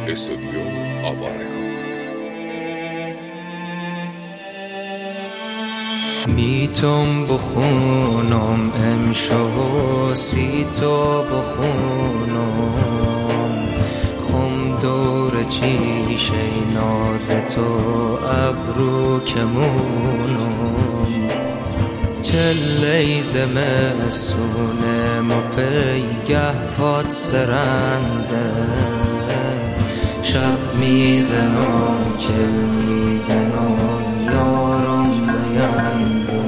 استودیو آوارگان. میتم بخونم امشو سیتو بخونم، خم دور چیشه ناز تو ابرو کمونم، چله زمستونه ما پیگه پاد سرنده، شب میزنم کل میزنم یارم بینده،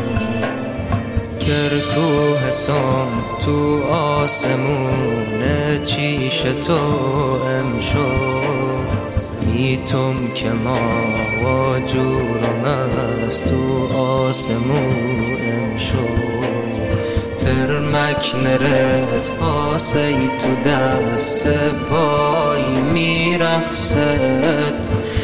کرکوه سام تو آسمونه چیش تو امشو، میتم که ما و جورم است تو آسمون امشو، پرمک نرد آسی تو دست پای میرخصد،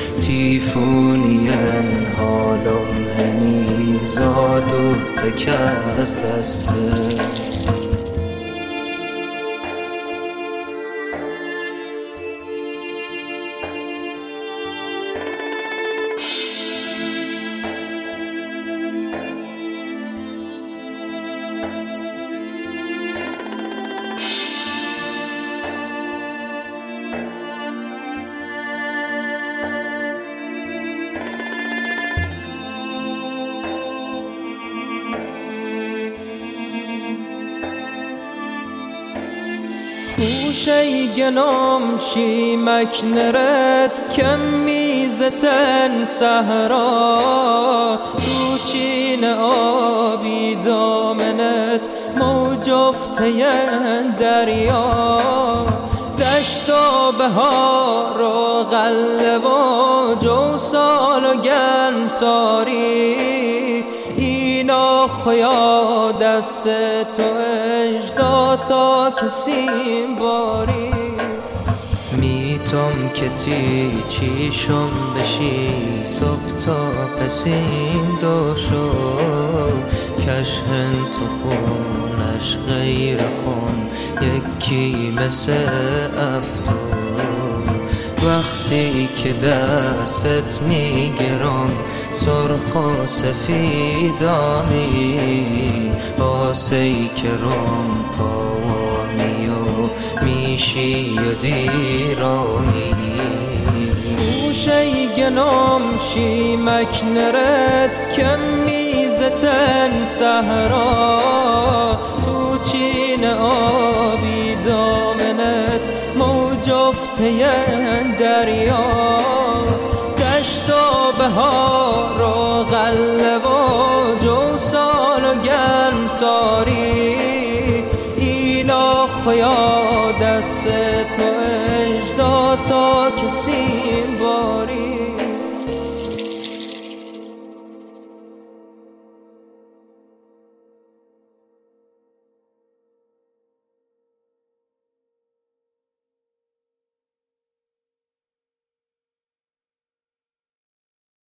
تیفونین حالم هنی زادو تک از دست. خوشه گنام شیمک نرد کم میزتن صحرا، تو چین آبی دامنت موج افته دریا، دشت و بهار و غله و جوسال و گنتاری، اینا خیا دست تو اجدا تا کسیم باری، میتم که تی چیشم بشی صبح تا پسین دوشو، کشهن تو خونش غیر خون یکی مثل افتو، وقتی که دست میگرم سرخ و سفیدامی، آسی که رم پامیو میشی و دیرامی، خوشه گنام شیمک نرد کم میزتن صحرا، تو چین آبی دامنت موج افته دریا، دشت و بهار و غله و جوسال و گنتاری، اینا خیا دست تو اجدا تا کسیم باری.